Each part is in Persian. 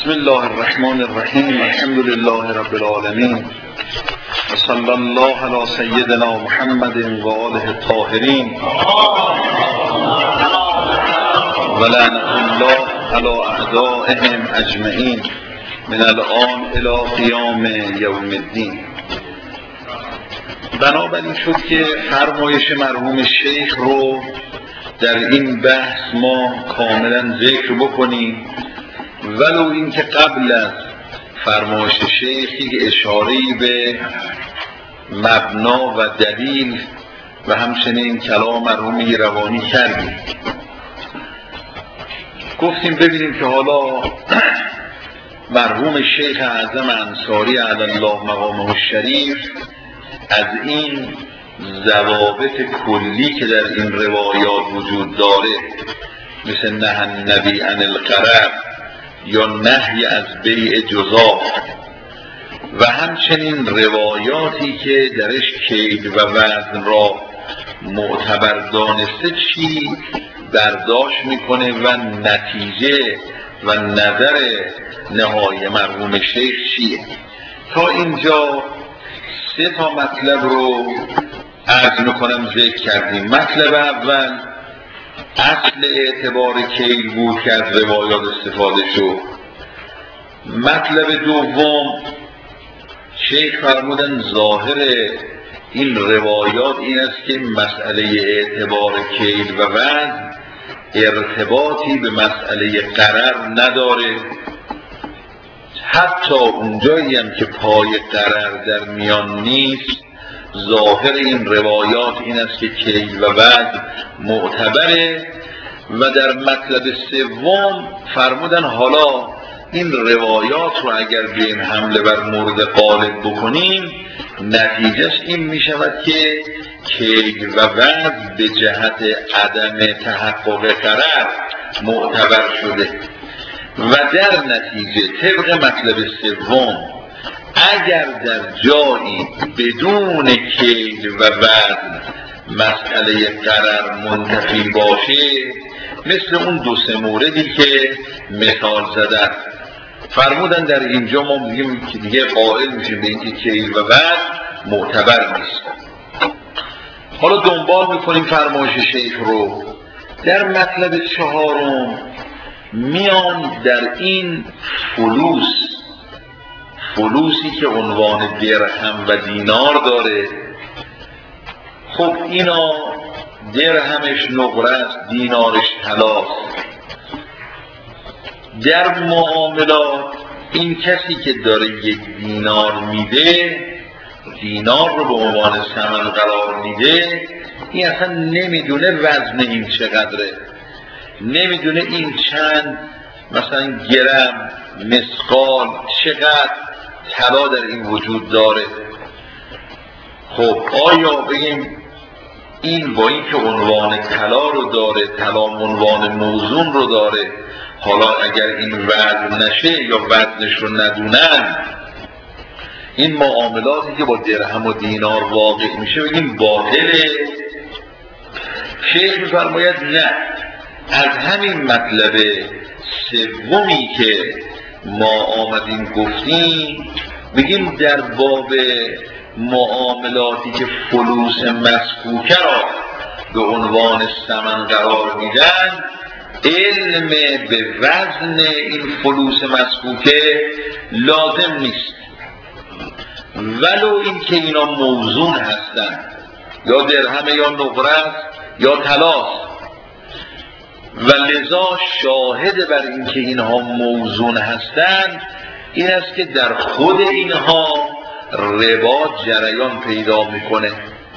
بسم الله الرحمن الرحیم. الحمد لله رب العالمین و صلی الله علی سیدنا محمد و آله الطاهرین و لعنة الله علی اعدائهم اجمعین من الآن الی قیام یوم الدین. بنابراین شد که فرمایش مرحوم شیخ رو در این بحث ما کاملا ذکر بکنیم، ولو این که قبل از فرمایش شیخی اشاره‌ای به مبنا و دلیل و همچنین کلام مرحوم ایروانی کردیم. گفتیم ببینیم که حالا مرحوم شیخ اعظم انصاری علی الله مقامه الشریف از این ضوابط کلی که در این روایات وجود داره، مثل نهی النبی عن الغرر یا نهی از بیع جزاف و همچنین روایاتی که درش کیل و وزن را معتبر دانسته چی برداشت میکنه و نتیجه و نظر نهایی مرحوم شیخ چیه. تا اینجا سه تا مطلب رو عرض میکنم ذکر کردیم. مطلب اول اصل اعتبار کیل بود که از روایات استفاده شد. مطلب دوم شیخ فرمودن ظاهر این روایات این است که مسئله اعتبار کیل و وزن ارتباطی به مسئله قرر نداره، حتی اونجایی هم که پای قرر در میان نیست. ظاهر این روایات این است که کیل و وزن معتبره. و در مطلب سوم فرمودن حالا این روایات رو اگر بین حمله بر مورد غالب بکنیم نتیجهش این می شود که کیل و وزن به جهت عدم تحقق قرر معتبر شده و در نتیجه طبق مطلب سوم اگر در جایی بدون کیل و وزن مسئله قرر منتفی باشه، مثل اون دو سه موردی که مثال زدن، فرمودن در اینجا ما میگیم که دیگه قائل میشیم به اینکه کیل و وزن معتبر نیست. حالا دنبال میکنیم فرمایش شیخ رو. در مطلب چهارم میان در این فلوسی که عنوان درهم و دینار داره. خب اینا درهمش نقره است، دینارش طلاست. در معاملات این کسی که داره یک دینار میده، دینار رو به عنوان ثمن قرار میده، این اصلا نمیدونه وزن این چقدره، نمیدونه این چند مثلا گرم مثقال چقدر طلا در این وجود داره. خب آیا بگیم این با این که عنوان طلا رو داره، طلا عنوان موزون رو داره، حالا اگر این وزن نشه یا وزنش رو ندونن، این معاملاتی که با درهم و دینار واقع میشه بگیم باطله؟ شیخ میفرماید نه، از همین مطلب سومی که ما آمدیم گفتیم بگیم در باب معاملاتی که فلوس مسکوکه را به عنوان ثمن قرار میدن، علم به وزن این فلوس مسکوکه لازم نیست، ولو این که اینا موزون هستن، یا درهم یا نقره یا طلاست. و لذا شاهد بر این که اینها موزون هستند این است که در خود اینها ربا جریان پیدا میکنه،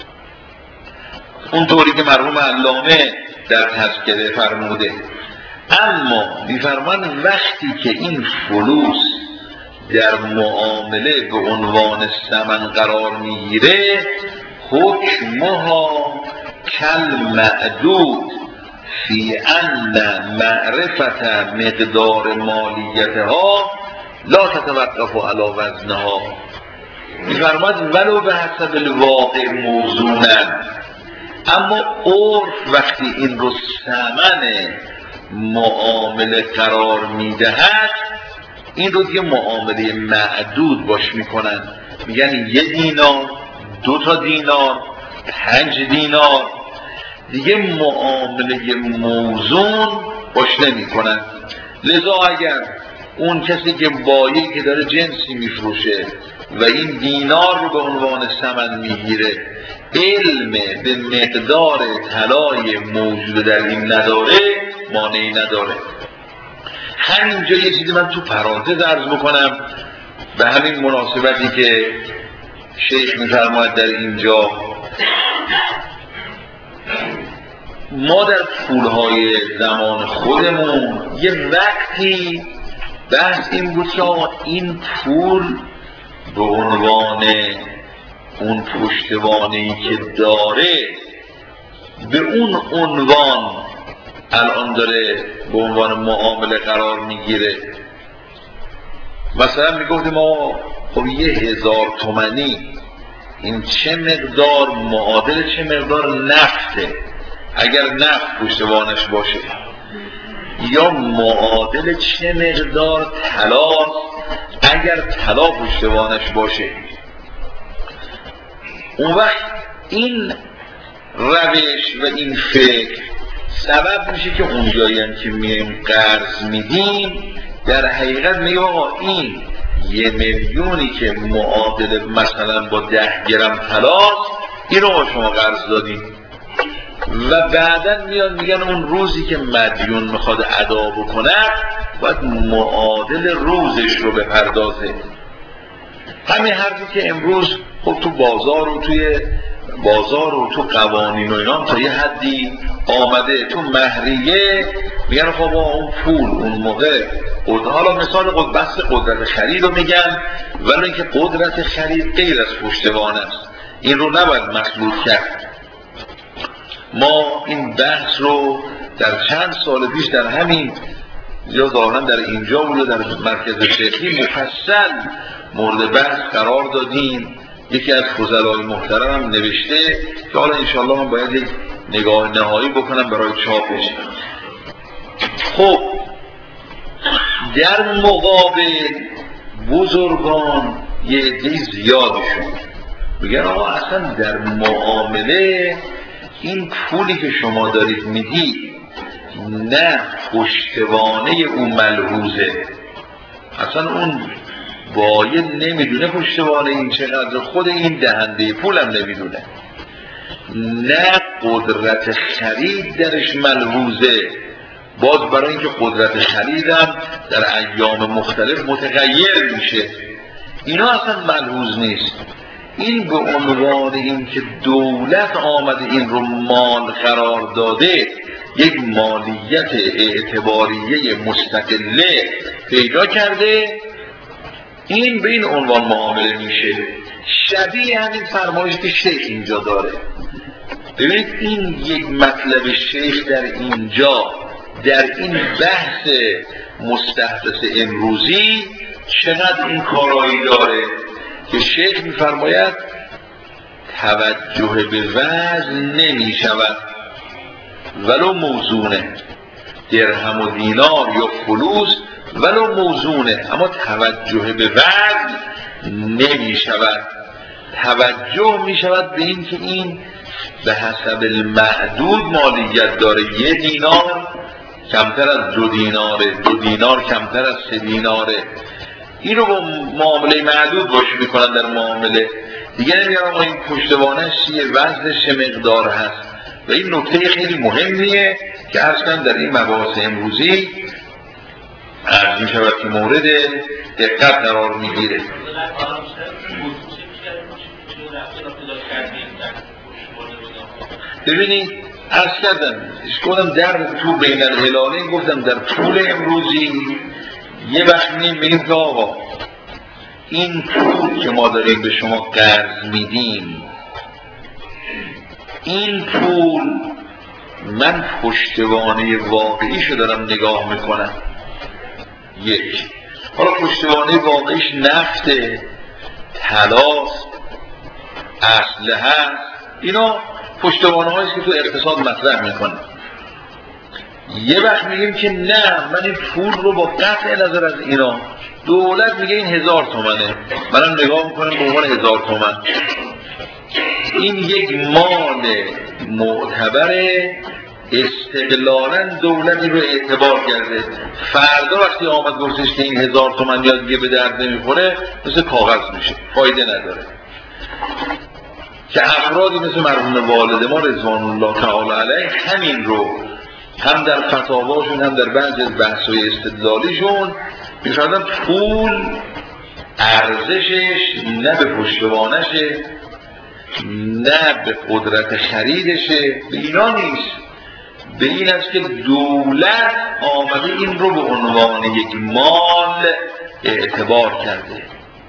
اونطوری که مرحوم علامه در تذکره فرموده. اما میفرمان وقتی که این فلوس در معامله به عنوان ثمن قرار میگیره، حکمها کل معدود فی ان معرفت مقدار مالیتها لا تتوقف علی وزنها. میفرماد ولو به حسب الواقع موزونن، اما عرف وقتی این رو ثمن معامله قرار میدهد این رو دیگه معامله معدود باش میکنن، میگن 1 دینار، 2 دینار، 5 دینار، دیگه معامله موزون باش نمیکنن. لذا اگر اون کسی که بایی که داره جنسی میفروشه و این دینار رو به عنوان ثمن میگیره علم به مقدار طلای موجود در این نداره، مانعی نداره. همینجا یه چیزی من تو پرانتز عرض بکنم به همین مناسبتی که شیخ میفرماید در اینجا، ما در پولهای زمان خودمون یه وقتی بحث این بود که این پول به عنوان اون پشتوانه‌ای که داره به اون عنوان الان داره به عنوان معامله قرار میگیره. مثلا میگفتیم ما خب 1000 تومانی این چه مقدار معادل چه مقدار نفته، اگر نفت پشتوانش باشه، یا معادل چه مقدار طلا اگر طلا پشتوانش باشه. اون وقت این روش و این فکر سبب میشه که اونجایی هم که میایم قرض میدیم در حقیقت میگه آقا این 1 میلیونی که معادل مثلا با 10 گرم طلاست این رو شما قرض دادیم، و بعدا میاد میگن اون روزی که مدیون میخواد ادا بکنه باید معادل روزش رو بپردازه. همین حرفی که امروز خب تو بازار و توی بازار و تو قوانین و اینا تا یه حدی آمده، تو مهریه میگن خب اون پول اون موقع حالا مثال بحث قدرت خرید رو میگن، ولی اینکه قدرت خرید غیر از پشتوانه است، این رو نباید مخلوط کرد. ما این بحث رو در چند سال پیش در همین یا ظاهرا در اینجا بود در مرکز شیخی مفصل مورد بحث قرار دادیم. یکی از فضلای محترم هم نوشته که حالا انشاءالله من باید یک نگاه نهایی بکنم برای چاپش. خب در مقابل بزرگان یه عده زیادشون میگن آقا اصلا در معامله این پولی که شما دارید میدید نه پشتوانه اون ملحوظه، اصلا اون باید نمیدونه پشتوانه این چقدر، خود این دهنده پولم نمیدونه، نه قدرت خرید درش ملحوظه، باز برای اینکه قدرت خریدم در ایام مختلف متغیر میشه، اینا اصلا ملحوظ نیست. این به عنوان این که دولت آمده این رو مال قرار داده، یک مالیت اعتباریه مستقله پیدا کرده، این به این عنوان معامله میشه. شبیه همین فرمایشی که شیخ اینجا داره. ببینید این یک مطلب شیخ در اینجا در این بحث مستحدث امروزی چقدر این کارایی داره که شیخ میفرماید توجه به وزن نمی شود ولو موزونه، درهم و دینار یا فلوس ولو موزونه، اما توجه به وزن نمی شود. توجه می شود به این که این به حسب المعدود مالیت داره. 1 دینار کمتر از 2 دیناره، 2 دینار کمتر از 3 دیناره. این رو با معامله معدود باش میکنن در معامله دیگه. نمیگن آقا این پشتوانش چیه، وزنش چه مقدار هست. و این نکته خیلی مهمیه که اصلا در این مباحث امروزی عرض میشود که مورد دقت قرار میگیره. ببینید عرض کردم گفتم در تو بین الهلالین، گفتم در طول امروزی یه وقت میگیم که آقا این پول که ما داریم به شما قرض میدیم، این پول من پشتوانه واقعیشو دارم نگاه میکنم. یک، حالا پشتوانه واقعیش نفته، طلاست، اسلحه، اینا پشتوانه هاییست که تو اقتصاد مطرح میکنه. یه وقت میگیم که نه، من این پول رو با قطع نظر از اینا، دولت میگه این 1000 تومنه، منم نگاه میکنم به عنوان 1000 تومن، این یک مال معتبره، استقلالا دولتی رو اعتبار کرده. فردا وقتی آمد گفتش که این 1000 تومن یا دیگه به درد نمیخوره، مثل کاغذ میشه، فایده نداره. که افرادی مثل مرحوم والد ما رضوان الله تعالی علیه همین رو هم در فتاواشون هم در بعضی از بحث‌های استدلالیشون می‌فرمودن پول ارزشش نه به پشتوانشه، نه به قدرت خریدشه، به اینا نیست، به این است که دولت آمده این رو به عنوان یک مال اعتبار کرده.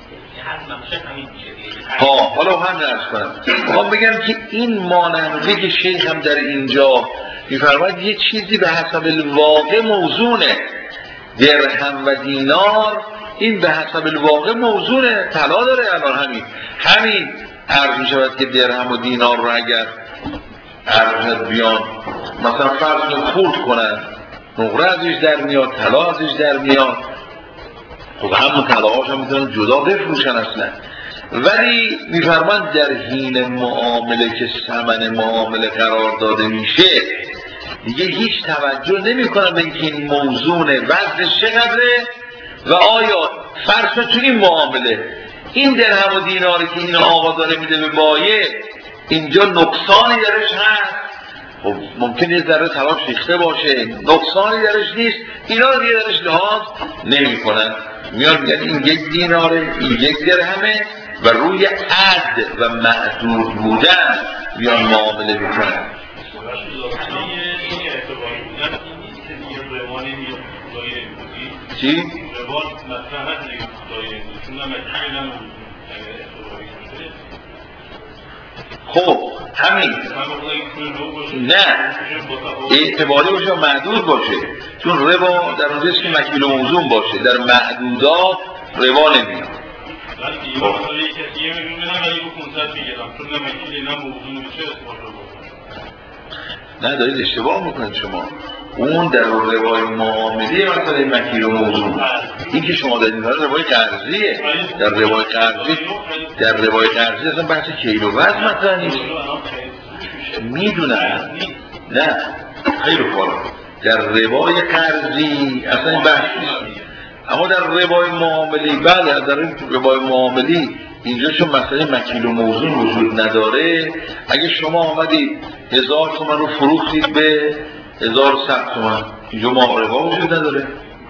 حالا هم نرس کنم میخوام بگم که این ماننده که شیخ هم در اینجا میفرماید یه چیزی به حسب الواقع موزونه. درهم و دینار این به حسب الواقع موزونه، طلا داره الان همین عرض می شود که درهم و دینار رو اگر عرض بیان مثلا فرض خورد کنن، نقره ازش در میاد، طلا ازش در میاد، خب همون طلاهاش هم میتونن جدا بفروشن اصلا. ولی میفرماند در حین معامله که ثمن معامله قرار داده میشه دیگه هیچ توجه نمی کنن به اینکه این موزون وزنش چقدره و آیا فرض تو این معامله این درهم و دیناری که این آقا داره میده به بایع اینجا نقصانی درش هست، خب ممکنه یه ذره طلا ریخته باشه، نقصانی درش نیست، اینا دیگه درش لحاظ نمی کنن، میان میگن این یک دیناره، این یک درهمه و روی عد و معدود بودن بیان معامله میکنن. چی؟ خب همین نه اعتباری باشه و معدود باشه، چون ربا در اونجاست که مکیل و موزون باشه، در معدودات ربا نمیاد. نه دارید اشتباه میکنید شما، اون در روای معامله مثلا مکیل و موزون، این که شما دارید روای قرضیه، در روای قرضی اصلا بحث کیل و وزن مثلا نیست. میدونم نه خیلی خوبه در روای قرضی اصلا این بحث نیست، اما در روای معاملی بله در روای معاملی اینجا چون مسئله مکیل و موزون وجود نداره، اگه شما آمدید 1000 تومن رو فروختید به 1100 تومن اینجا ربا وجود نداره.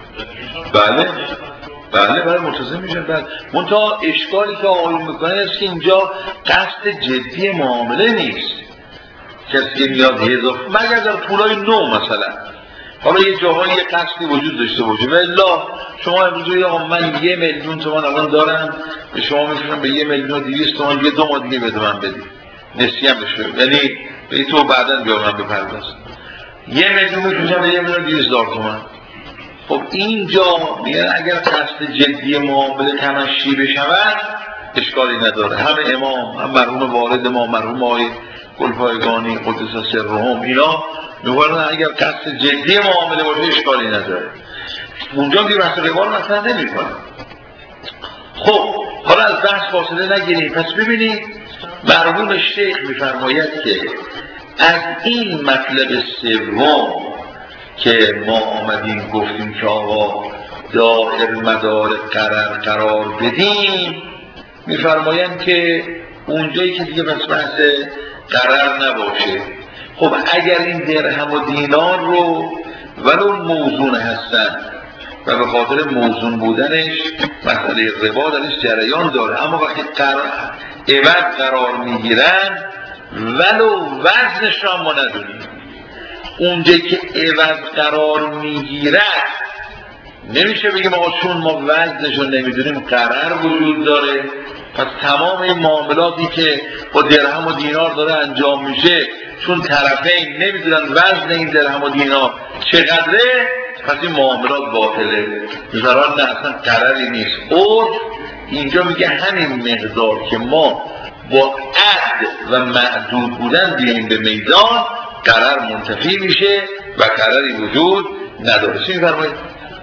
بله ملتزم میشن. بعد منتها اشکالی که آقایون میکنه است که اینجا قصد جدی معامله نیست، کسی که میاد 1000 مگر در پولای نو مثلا، حالا یه جاهایی یه قصدی وجود داشته باشه و الا شما امروز یا من 1,000,000 تومان الان دارم به شما میتونم به 1,200,000 تومان یه 2 ماه دیگه بده من بدید نسیم بشه، یعنی به تو بعداً بیا من بپرداز 1,000,000 میتونم به 1,200,000 تومان. خب اینجا میگن اگر قصد جدی معامله تمشی بشود اشکالی نداره. هم امام هم مرحوم والد ما مرحوم آقای گلپایگانی قدس سرهم اینا میگن اگر قصد جدی معامله باشه اشکالی نداره. اونجا که بحث ربا رو مثلا نمی‌کنه. خب حالا از بحث فاصله نگیریم. پس ببینید مرحوم شیخ میفرماید که از این مطلب سوم که ما آمدیم گفتیم که آقا دائر مدار قرار بدیم، میفرمایند که اونجایی که دیگه بحث قرار نباشه، خب اگر این درهم و دینار رو ولو موزون هستن و به خاطر موزون بودنش مسئله ربا درش جریان داره، اما وقتی عوض قرار میگیرن ولو وزنش را ما ندونیم، اونجایی که عوض قرار میگیرن نمیشه بگیم آقا چون ما وزنش رو نمیدونیم قرار وجود داره، پس تمام این معاملاتی که با درهم و دینار داره انجام میشه چون طرفین نمیدونن وزن این درهم و دینار چقدره پس این معاملات باطله. ضرر نه اصلا قراری نیست. عرف اینجا میگه همین مقدار که ما با عد و معدود بودن بیاییم به میدان قرار منتفی میشه و قراری وجود نداره. چی می‌فرمایید؟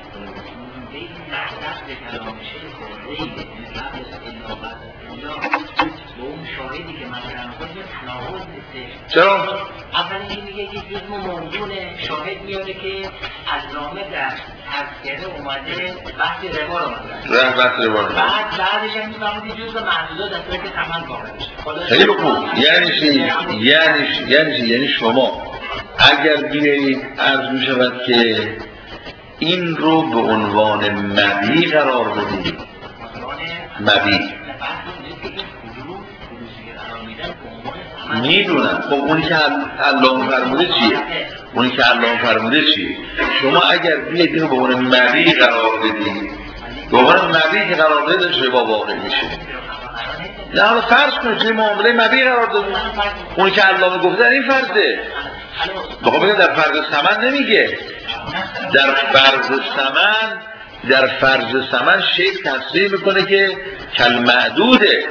چرا؟ اولی که میگه یک جزم موضوع شاهد میاره که علامه در تذکره اومده بحث ربا رو اومده بحث ربا رو بعدش هم میفهمید جزء محدوده در صورت ثمن واقع بشه. خیلی خوب. یعنی شما اگر بیایید عرض می شود که این رو به عنوان مبی قرار بدید، مبی میدونم. خب اونی که علامه فرموده چیه؟ شما اگر بیایید این رو به عنوان مبی قرار بدید، به عنوان مبی که قرار بدید ربا واقع میشه. نه حالا فرض کنید توی معامله مبی قرار دادید، اونی که علامه گفته در این فرضه. بخواه بگم در فرض ثمن نمیگه، در فرض ثمن شیخ تصریح میکنه که کل معدوده.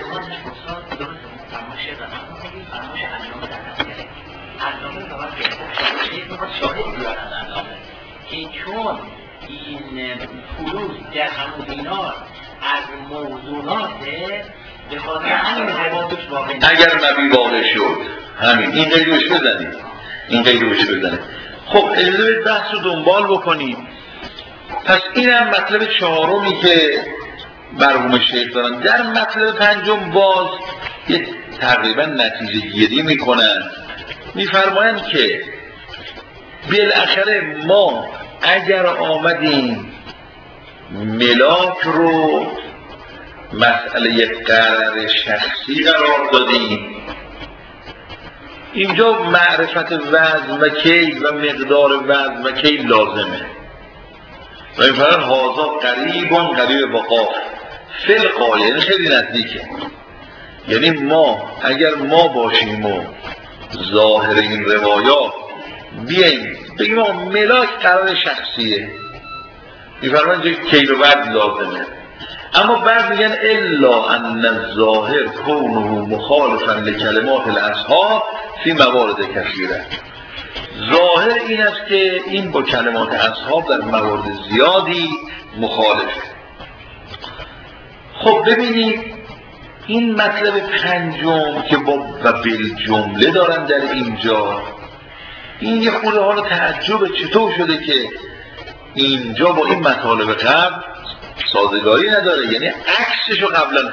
که چون این فروض در همون دینار از موضوعاته به خاطر همین روابطش واقع اگر نبی واقع شد همین این قیدوش بزنید. خب اجازه بحث رو دنبال بکنید. پس این هم مطلب چهارمی که مرحوم شیخ دارن. در مطلب پنجم باز یه تقریبا نتیجه گیری میکنن، میفرمایند که بالاخره ما اگر آمدیم ملاک رو مسئله قرار شخصی قرار دادیم، اینجا معرفت وزن و کیل و مقدار وزن و کیل لازمه و این فرق هازا قریب با قاف فلقا، یعنی خیلی نزدیکه. یعنی اگر ما باشیم و ظاهر این روایات بیاییم بگیم ملاک قرار شخصیه، میفرمان که کیل و وزن لازمه. اما بعد میگن الا ان الظاهر کونه مخالفا لکلمات الاصحاب فی موارد کثیره. ظاهر این است که این با کلمات اصحاب در موارد زیادی مخالفه. خب ببینید این مطلب پنجم که با و بالجمله دارن در اینجا، این یه خورده حالا تعجب چطور شده که اینجا با این مطالب قبل سازگاری نداره. یعنی عکسشو قبلا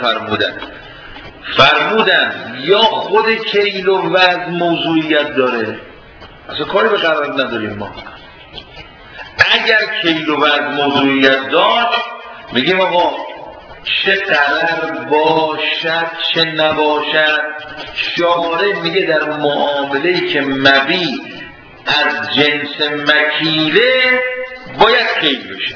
فرمودن یا خود کیل و وزن موضوعیت داره، اصلا کاری به قرار نداریم ما. اگر کیل و وزن موضوعیت داشت میگیم آقا چه قرار باشد چه نباشد، شارع میگه در معامله‌ای که مبی از جنس مکیله باید کیل بشه،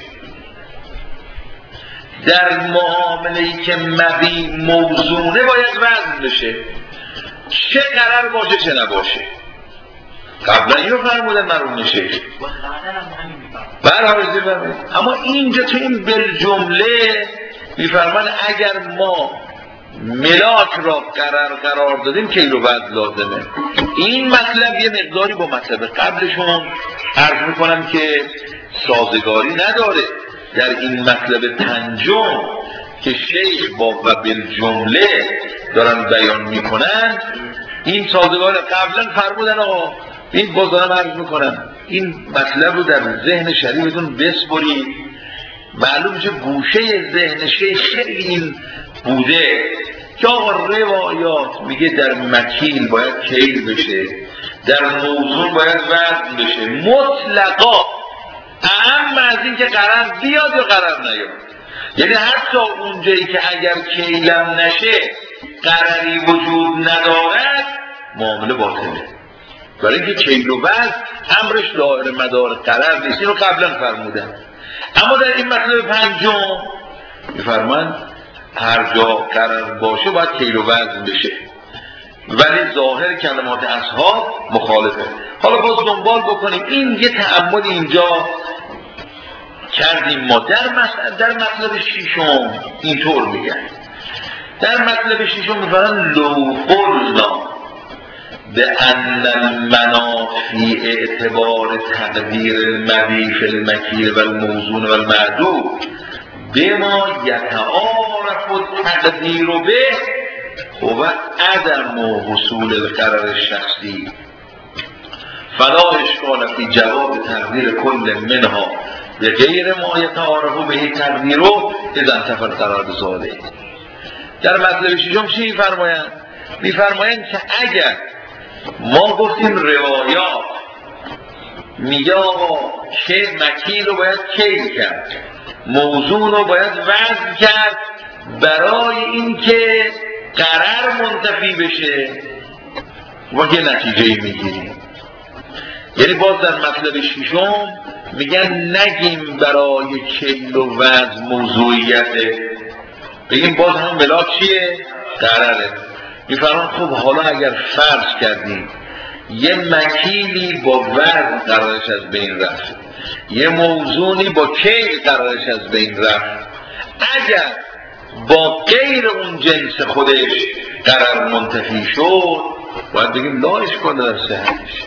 در معامله‌ای که مبی موزونه باید وزن بشه، چه قرار باشه چه نباشه. قبلا اینو فرمودن مرحوم شیخ. اما اینجا تو این بالجمله میفرمان اگر ما ملاک را قرار دادیم کیل و وزن لازمه. این مطلب یه مقداری با مطلب قبلشون عرض میکنم که سازگاری نداره. در این مطلب پنجم که شیخ با و بالجمله دارن بیان میکنن این سازگار قبلا فرمودن. آقا این باز دارم عرض میکنم این مطلب رو در ذهن شریفتون بسپرید. معلوم میشه گوشه ذهن شیخ خیلی این بوده که آقا روایات میگه در مکیل باید کیل بشه، در موضوع باید وزن بشه، مطلقا اهم از این که قرار بیاد یا قرار نیاد. یعنی حتی اونجایی که اگر کیلم نشه قراری وجود ندارد معامله باطله، برای اینکه کیل و وزن امرش دائره مدار قرار نیست. اینو قبلا فرمودن. اما در این مطلب پنجم میفرمان هر جا قرار باشه باید کیل و وزن بشه، ولی ظاهر کلمات اصحاب مخالفه. حالا باز دنبال بکنیم. این یه تأمل اینجا کردیم ما در مطلب ششم اینطور میگن. در مطلب ششم میفرمان لو قلنا به ان المنافی اعتبار تقدیر المبی فی المکیل و الموزون و المعدود بما یتعارف التقدیر به هو عدم حصول القرار الشخصی فلا اشکال فی جواب تقدیر کل منها به غیر ما یتعارف به تقدیر اذا انتفى القرار ذاله. در مطلب ششم چی می‌فرمایند؟ می‌فرمایند که اگر ما گفتیم روایات میگه آقا که مکیل رو باید کیل کرد، موزون رو باید وزن کرد برای اینکه قرار منتفی بشه و یه نتیجه میگیریم. یعنی باز در مطلب ششم میگن نگیم برای کیل و وزن موضوعیته، بگیم باز هم ملاک چیه؟ قراره. میفرمان خب حالا اگر فرض کردیم یه مکیلی با وزن قرارش از بین رفت، یه موزونی با کیل قرارش از بین رفت، اگر با غیر اون جنس خودش قرار منتفی شد باید بگیم لا اشکال در صحتش.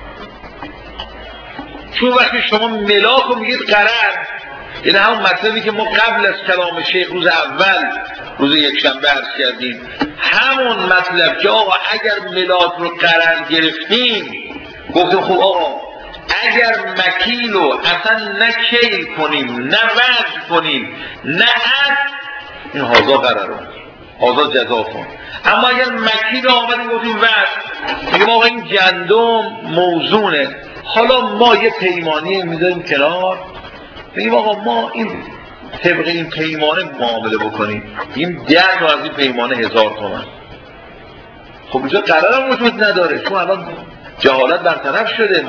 چون وقتی شما ملاک رو میگید قرار، این همون مطلبی که ما قبل از کلام شیخ روز اول روز یکشنبه عرض کردیم، همون مطلب که آقا اگر ملاک رو قرار گرفتیم گفتیم خب آقا اگر مکیل رو اصلا نه کیل کنیم نه وزن کنیم نه عد، این هازا قراره، هازا جزا کن. اما اگر مکیل رو آمدیم گفتیم وزن، میگیم آقا این گندم موزونه، حالا ما یه پیمانی میذاریم کنار، میگیم آقا ما این طبق این پیمانه معامله بکنیم، این 10 تا از این پیمانه 1000 تومان. خب اینجا قرارم وجود نداره، چون الان جهالت برطرف شده.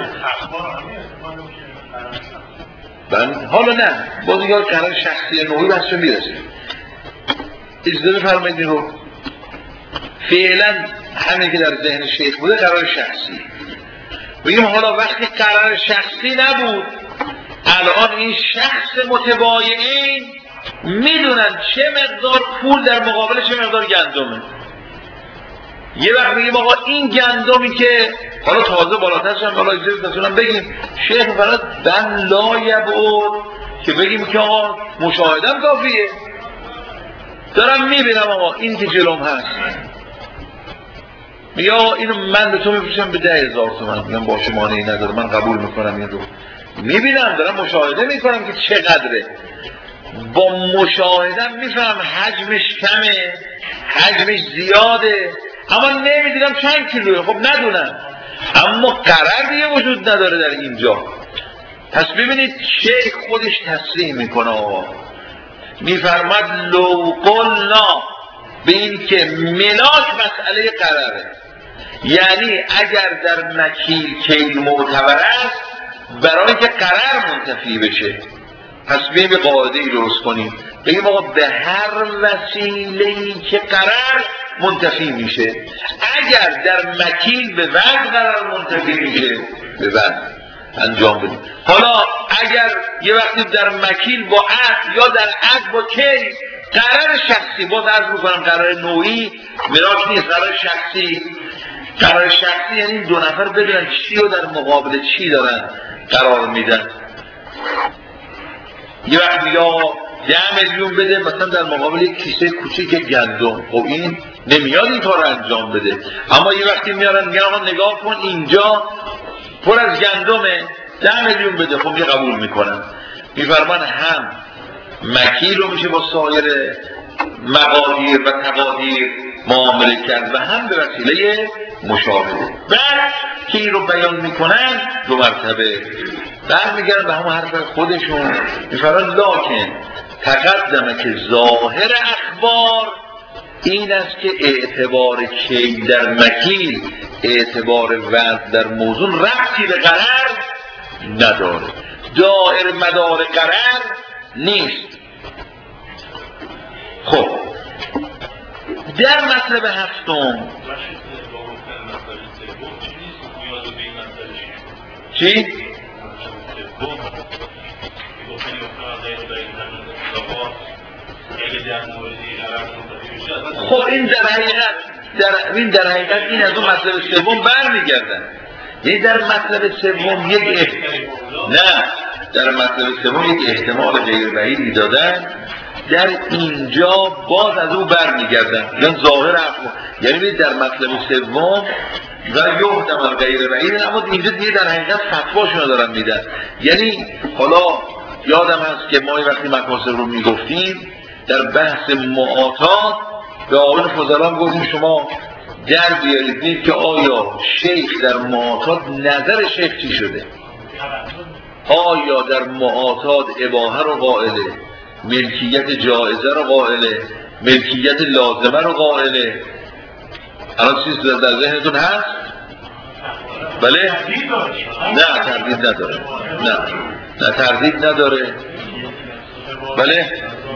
حالا نه باز اینجا قرار شخصی نوعی بحث رو میرسیم. اجازه بفرمایید این رو فعلا همین که در ذهن شیخ بوده قرار شخصی بگیم. حالا وقتی قرار شخصی نبود، الان این شخص متبایعین میدونن چه مقدار پول در مقابل چه مقدار گندمه. یه وقت میگیم آقا این گندمی که حالا تازه بالاترش هم حالا اجازه بتونم بگیم شیخ فرات بن لا یبعد که بگیم که آقا مشاهدم کافیه، دارم میبینم آقا این که جلوم هست، میگه آقا اینو من به تو میفروشم به 10,000 تومان، میگم باشه مانعی نداره من قبول میکنم، این رو میبینم دارم مشاهده میکنم که چقدره، با مشاهدم میفهم حجمش کمه حجمش زیاده، اما نمیدونم چند کیلوه. خب ندونم، اما قرار دیگه وجود نداره در اینجا. پس ببینید شیخ خودش تصریح میکنه آقا، میفرماد لو قلنا به این که ملاک مسئله قراره، یعنی اگر در مکیل کیل معتبر است برای که قرار منتفی بشه، پس بیاییم به قاعده ای درست کنیم بگیم آقا به هر وسیله‌ای که قرار منتفی میشه، اگر در مکیل به وزن قرار منتفی میشه به وزن انجام بدیم. حالا اگر یه وقتی در مکیل با عد یا در عد با کیل قرار شخصی، باز عرض میکنم قرار نوعی ملاک نیست، قرار شخصی. قرار شخصی یعنی دو نفر بدونن چی رو در مقابل چی دارن قرار میدن. یه وقت یا 10 میلیون بده مثلا در مقابل یک کیسه کوچیک گندم، خب این نمیاد این کار رو انجام بده. اما یه وقتی میارن میگن آقا نگاه کن اینجا پر از گندمه 10 میلیون بده، خب یه قبول میکنن. میفرمان هم مکیل رو میشه با سایر مقادیر و تقادیر معامله کرد و هم به وسیله مشاهده. بعد که این رو بیان میکنن 2 مرتبه برمیگردن به همون حرف خودشون، میفرمان لکن تقدمه که ظاهر اخبار این است که اعتبار کیل در مکیل اعتبار وزن در موزون ربطی به قرار نداره، دائر مدار قرار نیست. خب در مطلب هفتم چی؟ خب این در حقیقت در حقیقت این از اون مطلب سوم برمیگردن. یعنی در مطلب سوم در مطلب سوم یک احتمال غیر بعیدی دادن، در اینجا باز از او برمیگردن، یعنی ظاهر احکام، یعنی در مطلب سوم و یحتمل غیر بعید، اما اینجا دیگه در حقیقت فتواشونو دارن میدن. یعنی حالا یادم هست که ما وقتی مکاسب رو میگفتیم در بحث معاطات به آقایون فضلا گفتیم شما در بیارید دید که آیا شیخ در معاطات نظر شیخ چی شده، آیا در معاطات اباحه رو قائله، ملکیت جائزه رو قائله، ملکیت لازمه رو قائله. الان چیز در ذهنتون هست؟ بله؟ نه تردید نداره. نه تردید نداره. بله؟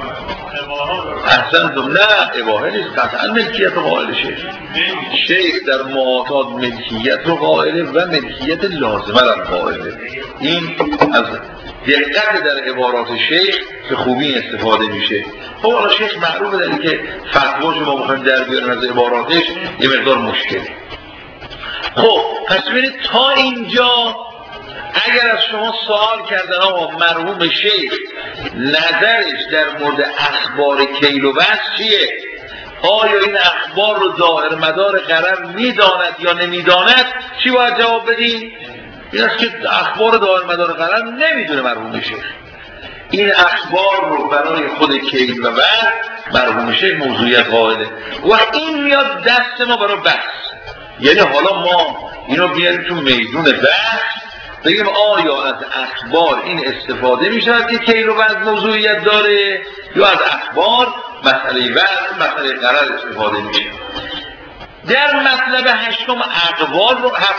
احسنتم. نه اباحه نیست، قطعا ملکیت رو قائل شیخ در معاطات ملکیت رو قائله و ملکیت لازمه رو قائله. این از دقت در عبارات شیخ به خوبی استفاده میشه. خب حالا شیخ معروفه در این که فتواش ما بخوایم در بیاریم از عباراتش یه مقدار مشکله. خب پس ببینید تا اینجا اگر از شما سوال کردن آقا مرحوم شیخ نظرش در مورد اخبار کیل و وزن چیه، آیا این اخبار رو دائر مدار قرار میداند یا نمیداند، چی باید جواب بدیم؟ این است که اخبار دائر مدار قرار نمیدونه مرحوم شیخ. این اخبار رو برای خود کیل و وزن مرحوم شیخ موضوعیت قائله و این میاد دست ما برای بحث. یعنی حالا ما اینو بیاریم تو میدون بحث بگیم آیا از اخبار این استفاده میشه که کیل و وزن موضوعیت داره یا از اخبار مسئله وزن مسئله قرار استفاده میشه. در مطلب هشتم اقوال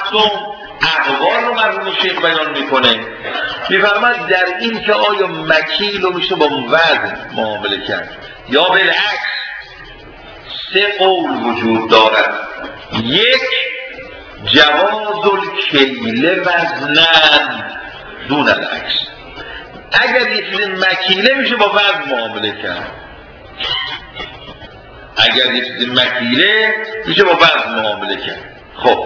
رو مرحوم شیخ بیان میکنه، میفرماید در این که آیا مکیل رو میشه با وزن معامله کرد یا بالعکس. سه قول وجود دارد. یک، جواز الکیل وزنن دون العکس. اگر یک چیز مکیله میشه با وزن معامله کرد، اگر یک چیز مکیله میشه با وزن معامله کرد. خب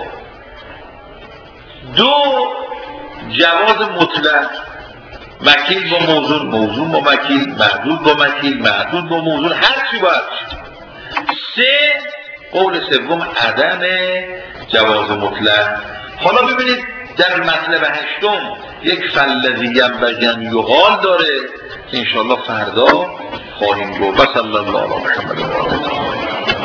دو، جواز مطلق، مکیل با موزون، موزون با مکیل، محدود با مکیل، محدود با موزون، هر چی باید. سه، قول سوم عدم جواز مطلق. حالا ببینید در مطلب هشتم یک فالذی ینبغی ان یقال داره که انشاءالله فردا خواهیم گفت. صلی الله علی محمد و آله.